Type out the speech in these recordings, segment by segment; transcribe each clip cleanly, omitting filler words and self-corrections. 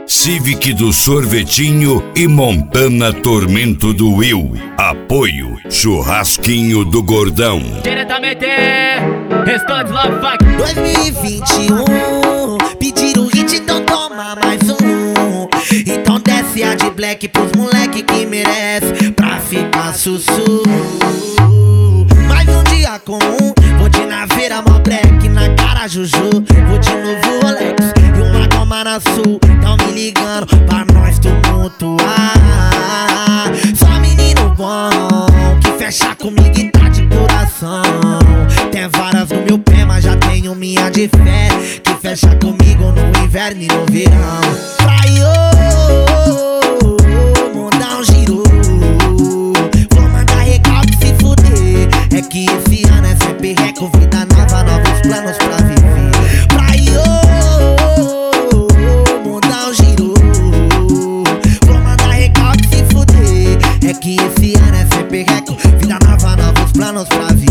Civic do Sorvetinho e Montana Tormento do Will. Apoio Churrasquinho do Gordão. Diretamente, Restante Love Fuck 2021, pediram o hit, então toma mais um. Então desce a de black pros moleque que merece, pra ficar sussu. Mais um dia comum, vou de naveira, mó black, na cara Juju. Vou de novo Rolex e uma goma na sul. Tão me ligando pra nós tumultuar. Só menino bom, que fecha comigo e tá de coração. Tem várias no meu pé, mas já tenho minha de fé, que fecha comigo no inverno e no verão. Praio, mandar um giro, vou mandar recalque se fuder. É que esse ano é sempre reco, vida nova, novos planos pra viver. Praio, mandar um giro, vou mandar recalque se fuder. É que esse ano é sempre reco, vida nova, novos planos pra viver.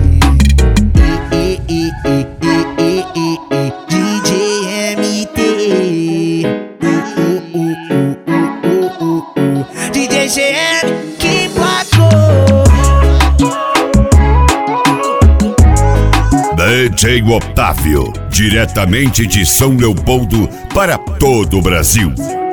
DJ MT, DJ GM que placou. DJ Otávio, diretamente de São Leopoldo para todo o Brasil.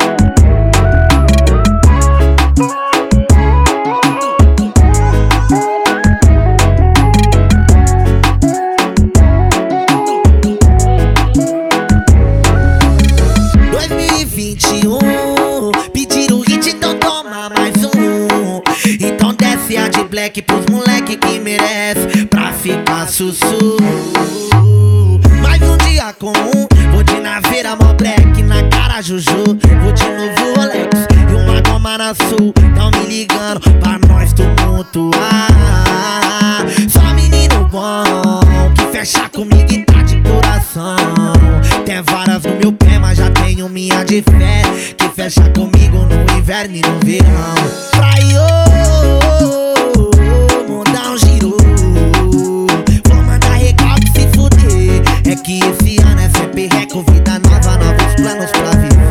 Pediram o hit, então toma mais um. Então desce a de black pros moleque que merece, pra ficar sussu. Mais um dia comum, vou de naveira, mó black, na cara Juju. Vou de novo Rolex e uma goma na sul. Tão me ligando pra nós tumultuar. Só menino bom, que fecha comigo e tá de coração. Tem várias no meu pé, mas já tenho minha de fé, que fecha comigo no inverno e no verão. Praio, mandar um giro, vou mandar recalque se fuder. É que esse ano é sempre reco, vida nova, novos planos pra viver.